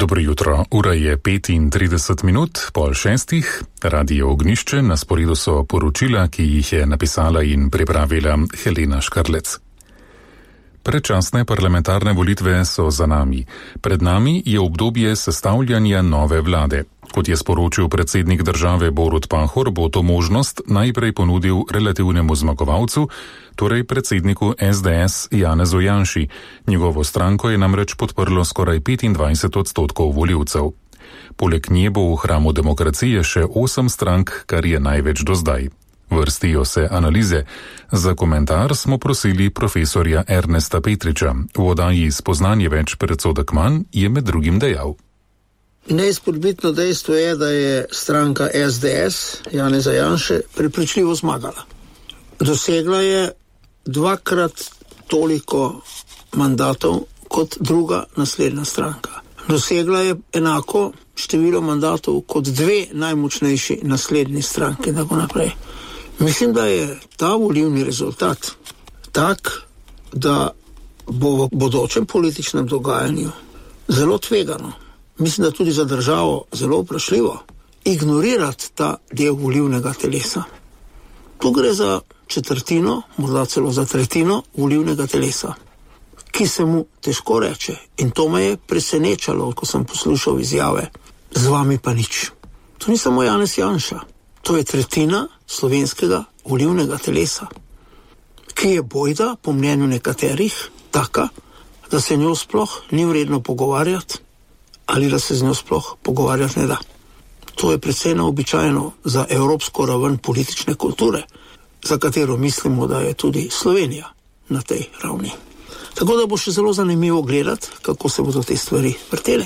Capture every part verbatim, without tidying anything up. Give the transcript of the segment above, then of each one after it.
Dobro jutro, ura je petintrideset minut, pol šestih, Radio Ognjišče, na sporedu so poročila, ki jih je napisala in pripravila Helena Škarlec. Predčasne parlamentarne volitve so za nami. Pred nami je obdobje sestavljanja nove vlade. Kot je sporočil predsednik države Borut Pahor, bo to možnost najprej ponudil relativnemu zmagovalcu, torej predsedniku es de es Janezu Janši. Njegovo stranko je namreč podprlo skoraj petindvajset odstotkov volivcev. Poleg nje bo v hramu demokracije še osem strank, kar je največ do zdaj. Vrstijo se analize. Za komentar smo prosili profesorja Ernesta Petriča. V oddaji Spoznanje več predsodek manj je med drugim dejal. Neizpodbitno dejstvo je, da je stranka es de es Janeza Janše prepričljivo zmagala. Dosegla je dvakrat toliko mandatov kot druga naslednja stranka. Dosegla je enako število mandatov kot dve najmočnejši naslednji stranki, da bo naprej. Mislim, da je ta volilni rezultat tak, da bo v bodočem političnem dogajanju zelo tvegano, mislim, da tudi za državo zelo vprašljivo, ignorirati ta del volilnega telesa. Tu gre za četrtino, morda celo za tretjino volilnega telesa, ki se mu težko reče. In to me je presenečalo, ko sem poslušal izjave, z vami pa nič. To ni samo Janez Janša, to je tretjina slovenskega volilnega telesa, ki je bojda, po mnenju nekaterih, taka, da se njo sploh ni vredno pogovarjati ali da se z njo sploh pogovarjati ne da. To je precej neobičajno za evropsko raven politične kulture, za katero mislimo, da je tudi Slovenija na tej ravni. Tako da bo še zelo zanimivo gledati, kako se bodo te stvari vrtele.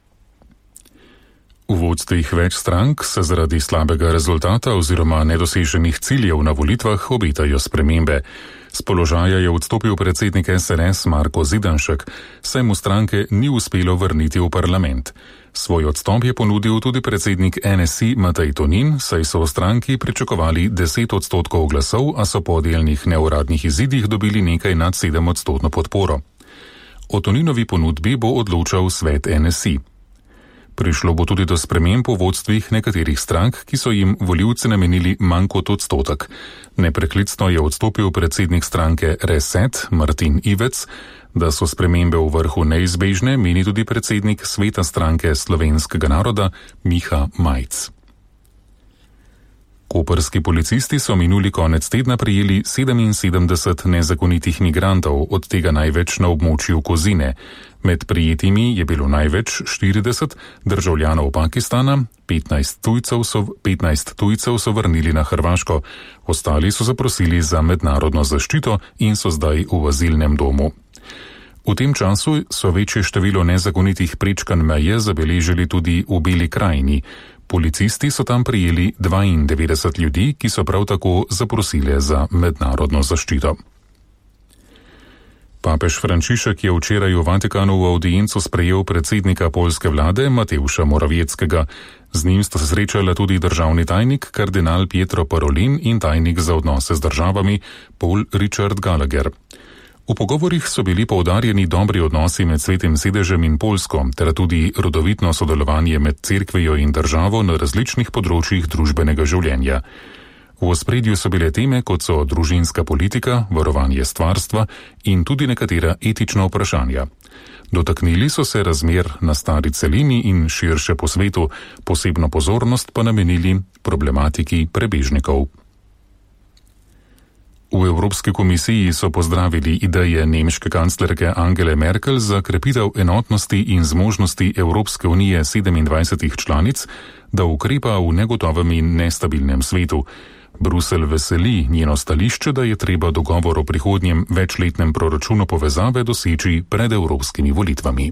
V vodstvih več strank se zaradi slabega rezultata oziroma nedoseženih ciljev na volitvah obetajo spremembe. Z položaja je odstopil predsednik es en es Marko Zidanšek, saj mu stranke ni uspelo vrniti v parlament. Svoj odstop je ponudil tudi predsednik en es i Matej Tonin, saj so v stranki pričakovali deset odstotkov glasov, a so po delnih neuradnih izidih dobili nekaj nad sedem odstotno podporo. O Toninovi ponudbi bo odločal svet en es i. Prišlo bo tudi do sprememb v vodstvih nekaterih strank, ki so jim volivci namenili manj kot odstotek. Nepreklicno je odstopil predsednik stranke Reset Martin Ivec. Da so spremembe v vrhu neizbežne, meni tudi predsednik sveta stranke Slovenskega naroda Miha Majc. Koprski policisti so minuli konec tedna prijeli sedeminsedemdeset nezakonitih migrantov, od tega največ na območju Kozine. Med prijetimi je bilo največ štirideset državljanov Pakistana, petnajst tujcev so, petnajst tujcev so vrnili na Hrvaško, ostali so zaprosili za mednarodno zaščito in so zdaj v azilnem domu. V tem času so večje število nezakonitih prečkanj meje zabeležili tudi v Beli krajini. Policisti so tam prijeli dvaindevetdeset ljudi, ki so prav tako zaprosili za mednarodno zaščito. Papež Frančišek je včeraj v Vatikanu v avdiencu sprejel predsednika poljske vlade Mateuša Moravieckega. Z njim sta se srečala tudi državni tajnik kardinal Pietro Parolin in tajnik za odnose z državami Paul Richard Gallagher. V pogovorih so bili poudarjeni dobri odnosi med Svetim sedežem in Poljsko, ter tudi rodovitno sodelovanje med cerkvijo in državo na različnih področjih družbenega življenja. V ospredju so bile teme, kot so družinska politika, varovanje stvarstva in tudi nekatera etična vprašanja. Dotaknili so se razmer na stari celini in širše po svetu, posebno pozornost pa namenili problematiki prebežnikov. V Evropski komisiji so pozdravili ideje nemške kanclerke Angele Merkel za krepitev enotnosti in zmožnosti Evropske unije sedemindvajsetih članic, da ukrepa v negotovem in nestabilnem svetu. Bruselj veseli njeno stališče, da je treba dogovor o prihodnjem večletnem proračunu povezave doseči pred evropskimi volitvami.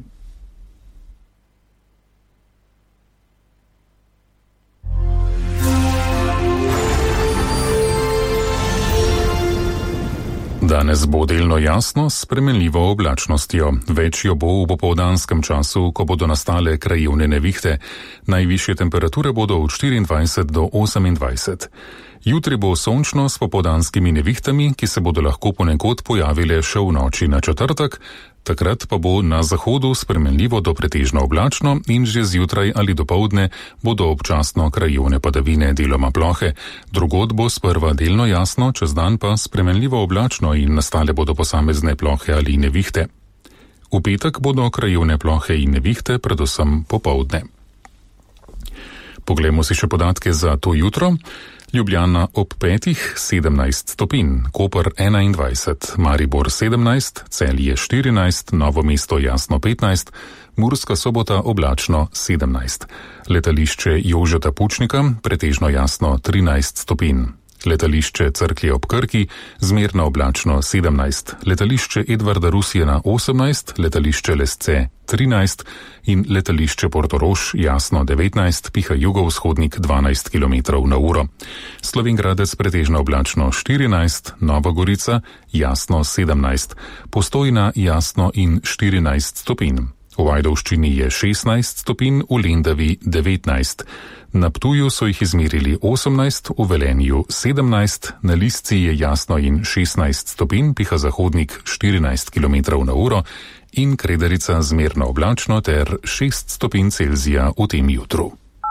Danes bo delno jasno s spremenljivo oblačnostjo. Več jo bo v popoldanskem času, ko bodo nastale krajevne nevihte. Najvišje temperature bodo od štiriindvajset do osemindvajset. Jutri bo sončno s popoldanskimi nevihtami, ki se bodo lahko ponekod pojavile še v noči na četrtek, takrat pa bo na zahodu spremenljivo do pretežno oblačno in že zjutraj ali dopoldne bodo občasno krajevne padavine deloma plohe. Drugod bo sprva delno jasno, čez dan pa spremenljivo oblačno in nastale bodo posamezne plohe ali nevihte. V petek bodo krajevne plohe in nevihte predvsem popoldne. Poglejmo si še podatke za to jutro. Ljubljana ob petih sedemnajst stopinj, Koper enaindvajset, Maribor sedemnajst, Celje štirinajst, Novo mesto jasno petnajst, Murska Sobota oblačno sedemnajst. Letališče Jožeta Pučnika pretežno jasno trinajst stopinj. Letališče Cerklje ob Krki zmerno oblačno sedemnajst, letališče Edvarda Rusjana osemnajst, letališče Lesce trinajst in letališče Portorož jasno devetnajst, piha jugovzhodnik dvanajst kilometrov na uro. Slovenj Gradec pretežno oblačno štirinajst, Nova Gorica jasno sedemnajst, Postojna jasno in štirinajst stopinj. V Ajdovščini je šestnajst stopinj, v Lendavi devetnajst. Na Ptuju so jih izmerili osemnajst, v Velenju sedemnajst, na Lisci je jasno in šestnajst stopinj, piha zahodnik štirinajst kilometrov na uro in Kredarica zmerno oblačno ter šest stopinj Celzija v tem jutru.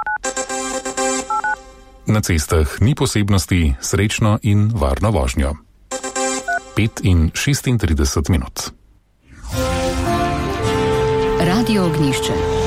Na cestah ni posebnosti, srečno in varno vožnjo. pet in šestintrideset minut. Radio Ognjišče.